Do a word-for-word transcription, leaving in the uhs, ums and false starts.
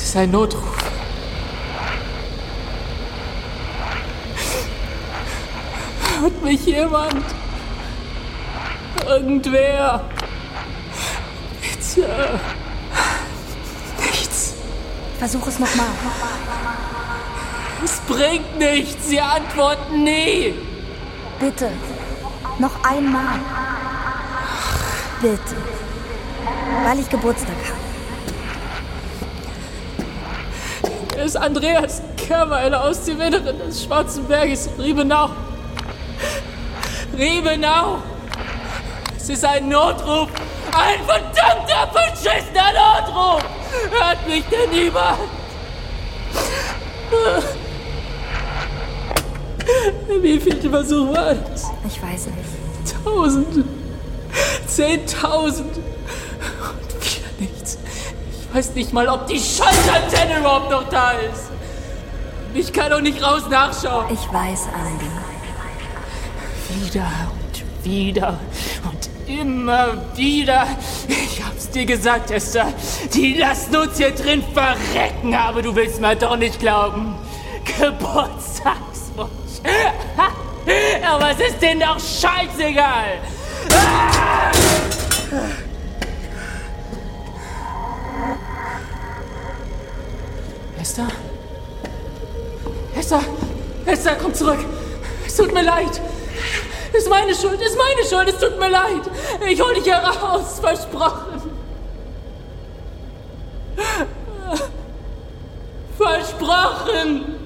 ist ein Notruf. Hört mich jemand? Irgendwer? Bitte. Nichts. Versuch es nochmal. Es bringt nichts. Sie antworten nie. Bitte. Noch einmal. Bitte. Weil ich Geburtstag habe. Er ist Andreas Kerweiler aus dem Inneren des Schwarzen Berges, Riebenau. Riebenau! Es ist ein Notruf! Ein verdammter, verschissener Notruf! Hört mich denn niemand? Wie viele Versuche war das? Ich weiß nicht. Tausend. Zehntausend. Und wieder nichts. Ich weiß nicht mal, ob die Schaltantenne überhaupt noch da ist. Ich kann doch nicht raus nachschauen. Ich weiß, Andy. Wieder und wieder und immer wieder. Ich hab's dir gesagt, Esther. Die lassen uns hier drin verrecken, aber du willst mir doch nicht glauben. Geburtstagswunsch. Aber es ist denen doch scheißegal. Ah! Esther? Esther? Esther, komm zurück. Es tut mir leid. Es ist meine Schuld, es ist meine Schuld, es tut mir leid. Ich hol dich heraus, versprochen. Versprochen.